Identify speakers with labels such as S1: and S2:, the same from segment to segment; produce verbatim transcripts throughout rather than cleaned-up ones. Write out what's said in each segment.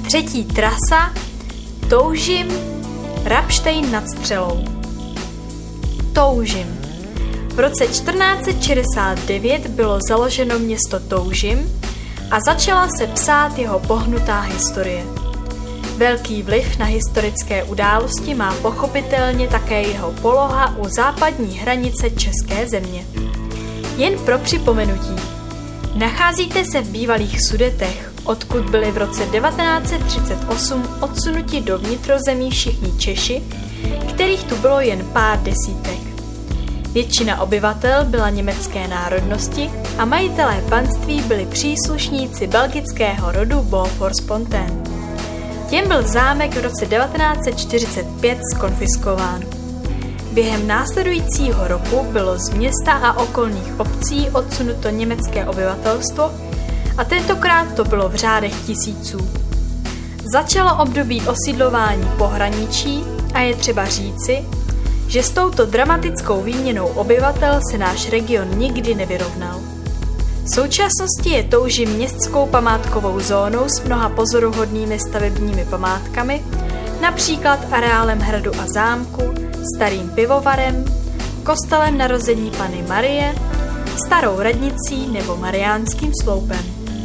S1: Třetí trasa Toužim, Rabštejn nad Střelou. Toužim. V roce čtrnáct set šedesát devět bylo založeno město Toužim a začala se psát jeho pohnutá historie. Velký vliv na historické události má pochopitelně také jeho poloha u západní hranice České země. Jen pro připomenutí. Nacházíte se v bývalých Sudetech, odkud byli v roce devatenáct set třicet osm odsunuti do vnitrozemí všichni Češi, kterých tu bylo jen pár desítek. Většina obyvatel byla německé národnosti a majitelé panství byli příslušníci belgického rodu Beaufort-Spontaine. Těm byl zámek v roce devatenáct set čtyřicet pět zkonfiskován. Během následujícího roku bylo z města a okolních obcí odsunuto německé obyvatelstvo a tentokrát to bylo v řádech tisíců. Začalo období osídlování pohraničí a je třeba říci, že s touto dramatickou výměnou obyvatel se náš region nikdy nevyrovnal. V současnosti je Toužim městskou památkovou zónou s mnoha pozoruhodnými stavebními památkami, například areálem hradu a zámku, starým pivovarem, kostelem Narození Panny Marie, starou radnicí nebo Mariánským sloupem.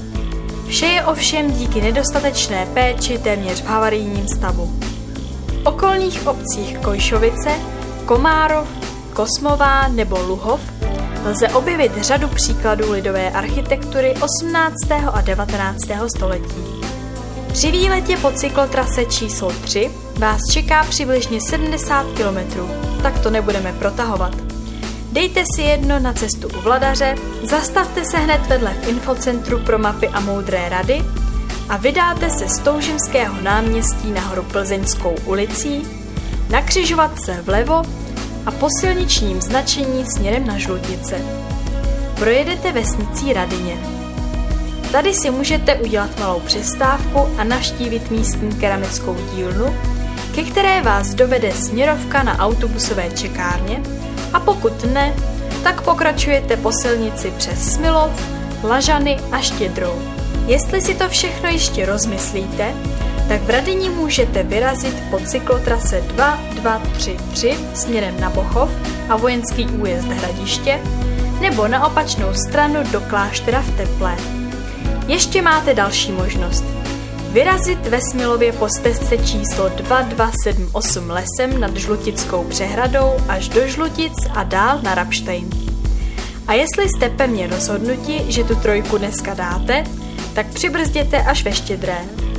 S1: Vše je ovšem díky nedostatečné péči téměř v havarijním stavu. V okolních obcích Kojšovice, Komárov, Kosmová nebo Luhov lze objevit řadu příkladů lidové architektury osmnáctého a devatenáctého století. Při výletě po cyklotrase číslo tři vás čeká přibližně sedmdesát kilometrů, tak to nebudeme protahovat. Dejte si jedno na cestu u Vladaře, zastavte se hned vedle v infocentru pro mapy a moudré rady a vydáte se z Toužimského náměstí nahoru Plzeňskou ulicí, na křižovatce vlevo a po silničním značení směrem na Žlutice. Projedete vesnicí Radyně. Tady si můžete udělat malou přestávku a navštívit místní keramickou dílnu, ke které vás dovede směrovka na autobusové čekárně, a pokud ne, tak pokračujete po silnici přes Smilov, Lažany a Štědrou. Jestli si to všechno ještě rozmyslíte, tak v Radyni můžete vyrazit po cyklotrase dva dva tři tři směrem na Bochov a vojenský újezd Hradiště, nebo na opačnou stranu do kláštera v Teplé. Ještě máte další možnost. Vyrazit ve Smilově po stezce číslo dva dva sedm osm lesem nad Žlutickou přehradou až do Žlutic a dál na Rabštejn. A jestli jste pevně rozhodnuti, že tu trojku dneska dáte, tak přibrzděte až ve Štědré.